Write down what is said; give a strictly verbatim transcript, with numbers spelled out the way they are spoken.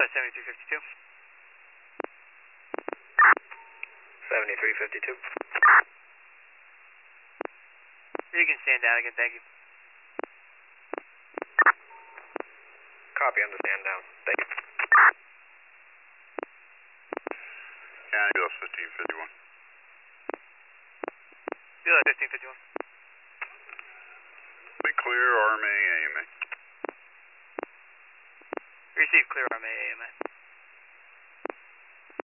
by seventy-three fifty-two. seventy-three fifty-two. You can stand down again, thank you. Copy, understand down. Thank you. County Bus fifteen fifty-one. Bill fifteen fifty-one. Be clear, R M A, A M A. Receive clear R M A, A M A.